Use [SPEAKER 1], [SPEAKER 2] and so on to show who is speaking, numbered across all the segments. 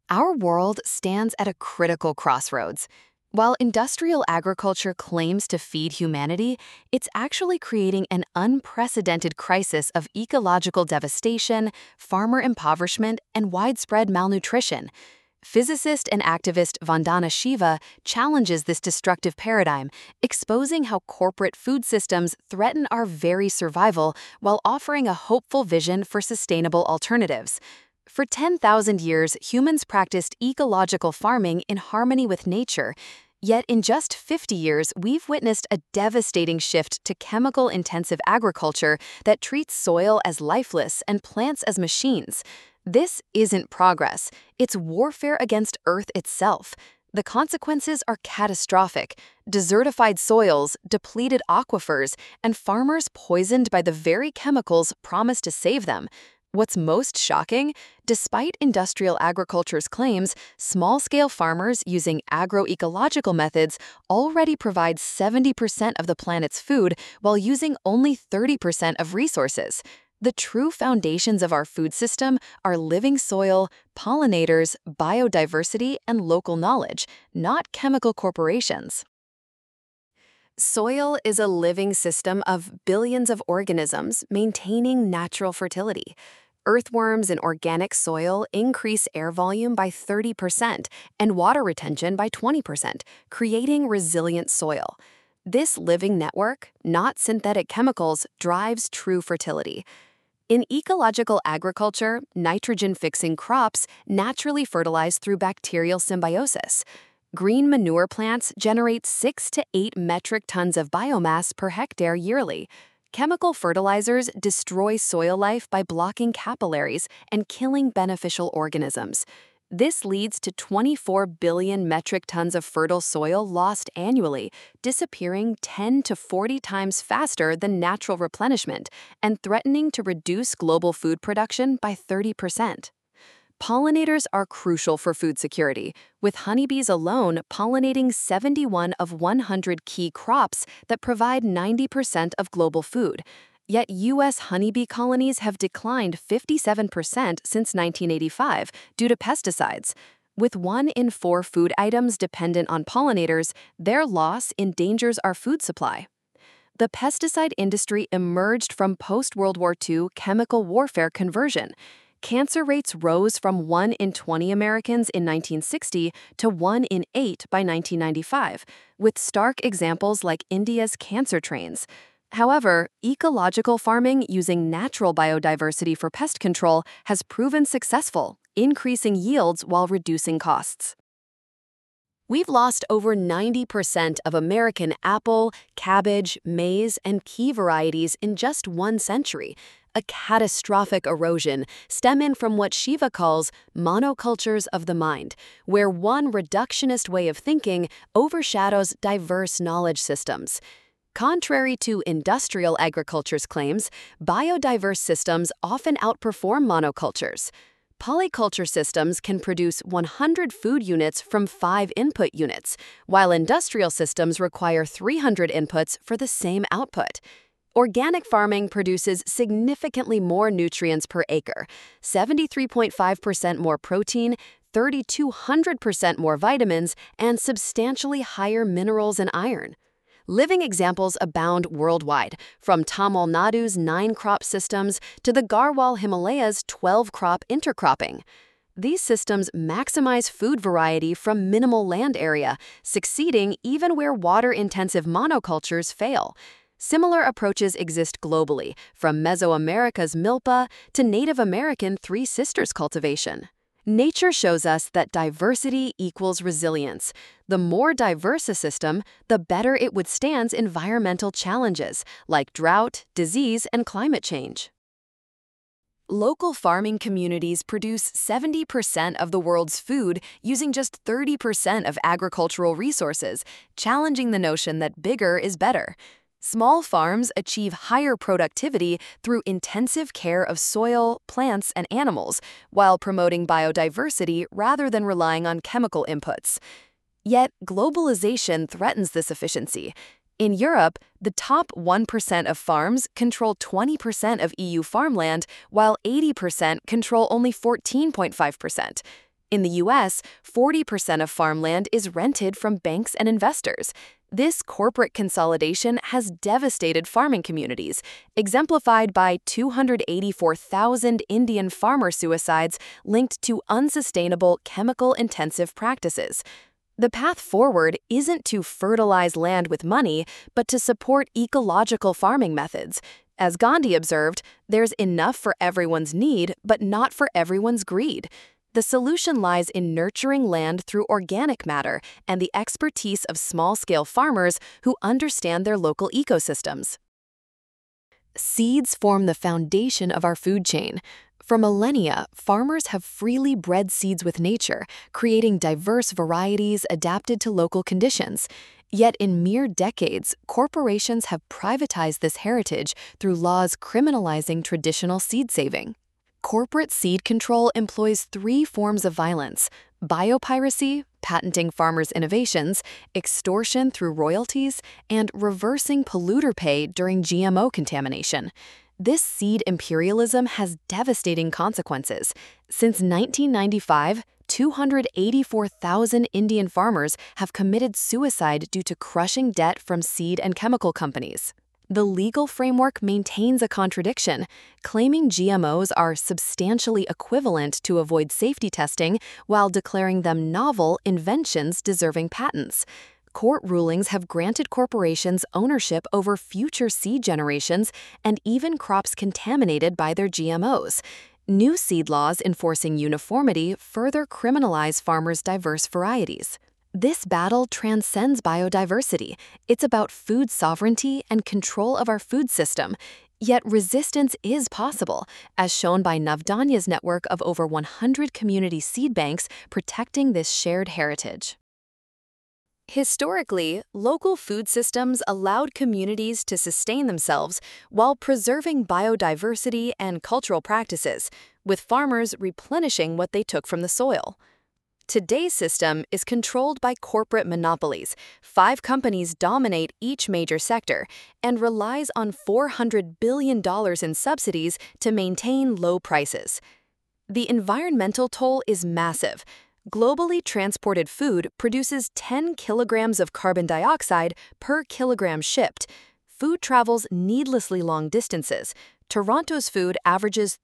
[SPEAKER 1] Our world stands at a critical crossroads. While industrial agriculture claims to feed humanity, it's actually creating an unprecedented crisis of ecological devastation, farmer impoverishment, and widespread malnutrition. Physicist and activist Vandana Shiva challenges this destructive paradigm, exposing how corporate food systems threaten our very survival while offering a hopeful vision for sustainable alternatives. For 10,000 years, humans practiced ecological farming in harmony with nature. Yet in just 50 years, we've witnessed a devastating shift to chemical-intensive agriculture that treats soil as lifeless and plants as machines. This isn't progress, it's warfare against Earth itself. The consequences are catastrophic: desertified soils, depleted aquifers, and farmers poisoned by the very chemicals promised to save them. What's most shocking? Despite industrial agriculture's claims, small-scale farmers using agroecological methods already provide 70% of the planet's food while using only 30% of resources. The true foundations of our food system are living soil, pollinators, biodiversity, and local knowledge, not chemical corporations. Soil is a living system of billions of organisms maintaining natural fertility. Earthworms in organic soil increase air volume by 30% and water retention by 20%, creating resilient soil. This living network, not synthetic chemicals, drives true fertility. In ecological agriculture, nitrogen-fixing crops naturally fertilize through bacterial symbiosis. Green manure plants generate 6 to 8 metric tons of biomass per hectare yearly. Chemical fertilizers destroy soil life by blocking capillaries and killing beneficial organisms. This leads to 24 billion metric tons of fertile soil lost annually, disappearing 10 to 40 times faster than natural replenishment and threatening to reduce global food production by 30%. Pollinators are crucial for food security, with honeybees alone pollinating 71 of 100 key crops that provide 90% of global food. Yet U.S. honeybee colonies have declined 57% since 1985 due to pesticides. With 1 in 4 food items dependent on pollinators, their loss endangers our food supply. The pesticide industry emerged from post-World War II chemical warfare conversion. Cancer rates rose from 1 in 20 Americans in 1960 to 1 in 8 by 1995, with stark examples like India's cancer trains. However, ecological farming using natural biodiversity for pest control has proven successful, increasing yields while reducing costs. We've lost over 90% of American apple, cabbage, maize, and pea varieties in just 1 century, a catastrophic erosion stemming from what Shiva calls monocultures of the mind, where one reductionist way of thinking overshadows diverse knowledge systems. Contrary to industrial agriculture's claims, biodiverse systems often outperform monocultures. Polyculture systems can produce 100 food units from 5 input units, while industrial systems require 300 inputs for the same output. Organic farming produces significantly more nutrients per acre, 73.5% more protein, 3,200% more vitamins, and substantially higher minerals and iron. Living examples abound worldwide, from Tamil Nadu's 9-crop systems to the Garhwal Himalayas' 12-crop intercropping. These systems maximize food variety from minimal land area, succeeding even where water-intensive monocultures fail. Similar approaches exist globally, from Mesoamerica's milpa to Native American Three Sisters cultivation. Nature shows us that diversity equals resilience. The more diverse a system, the better it withstands environmental challenges like drought, disease, and climate change. Local farming communities produce 70% of the world's food using just 30% of agricultural resources, challenging the notion that bigger is better. Small farms achieve higher productivity through intensive care of soil, plants, and animals, while promoting biodiversity rather than relying on chemical inputs. Yet, globalization threatens this efficiency. In Europe, the top 1% of farms control 20% of EU farmland, while 80% control only 14.5%. In the US, 40% of farmland is rented from banks and investors. This corporate consolidation has devastated farming communities, exemplified by 284,000 Indian farmer suicides linked to unsustainable chemical-intensive practices. The path forward isn't to fertilize land with money, but to support ecological farming methods. As Gandhi observed, there's enough for everyone's need, but not for everyone's greed. The solution lies in nurturing land through organic matter and the expertise of small-scale farmers who understand their local ecosystems. Seeds form the foundation of our food chain. For millennia, farmers have freely bred seeds with nature, creating diverse varieties adapted to local conditions. Yet in mere decades, corporations have privatized this heritage through laws criminalizing traditional seed saving. Corporate seed control employs three forms of violence: biopiracy, patenting farmers' innovations, extortion through royalties, and reversing polluter pay during GMO contamination. This seed imperialism has devastating consequences. Since 1995, 284,000 Indian farmers have committed suicide due to crushing debt from seed and chemical companies. The legal framework maintains a contradiction, claiming GMOs are substantially equivalent to avoid safety testing while declaring them novel inventions deserving patents. Court rulings have granted corporations ownership over future seed generations and even crops contaminated by their GMOs. New seed laws enforcing uniformity further criminalize farmers' diverse varieties. This battle transcends biodiversity. It's about food sovereignty and control of our food system. Yet resistance is possible, as shown by Navdanya's network of over 100 community seed banks protecting this shared heritage. Historically, local food systems allowed communities to sustain themselves while preserving biodiversity and cultural practices, with farmers replenishing what they took from the soil. Today's system is controlled by corporate monopolies. 5 companies dominate each major sector and relies on $400 billion in subsidies to maintain low prices. The environmental toll is massive. Globally transported food produces 10 kilograms of carbon dioxide per kilogram shipped. Food travels needlessly long distances. Toronto's food averages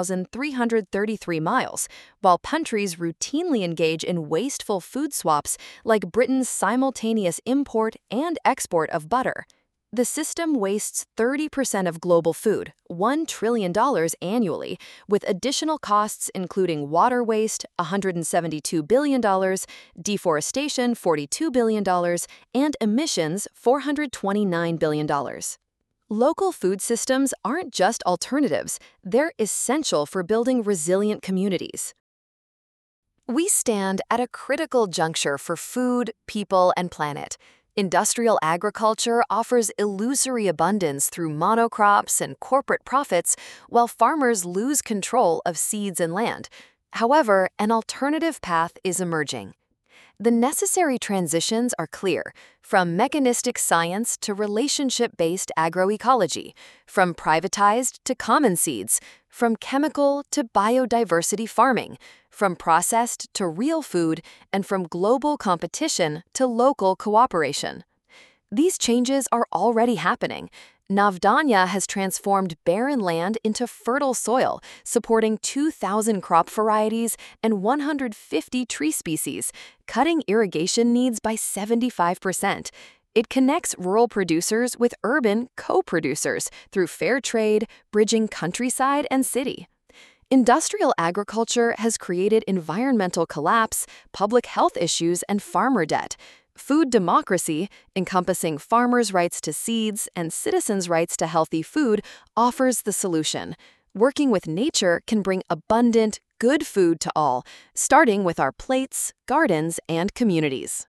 [SPEAKER 1] 3,333 miles, while countries routinely engage in wasteful food swaps like Britain's simultaneous import and export of butter. The system wastes 30% of global food, $1 trillion annually, with additional costs including water waste, $172 billion, deforestation, $42 billion, and emissions, $429 billion. Local food systems aren't just alternatives, they're essential for building resilient communities. We stand at a critical juncture for food, people, and planet. Industrial agriculture offers illusory abundance through monocrops and corporate profits, while farmers lose control of seeds and land. However, an alternative path is emerging. The necessary transitions are clear, from mechanistic science to relationship-based agroecology, from privatized to common seeds, from chemical to biodiversity farming, from processed to real food, and from global competition to local cooperation. These changes are already happening. Navdanya has transformed barren land into fertile soil, supporting 2,000 crop varieties and 150 tree species, cutting irrigation needs by 75%. It connects rural producers with urban co-producers through fair trade, bridging countryside and city. Industrial agriculture has created environmental collapse, public health issues, and farmer debt. Food democracy, encompassing farmers' rights to seeds and citizens' rights to healthy food, offers the solution. Working with nature can bring abundant, good food to all, starting with our plates, gardens, and communities.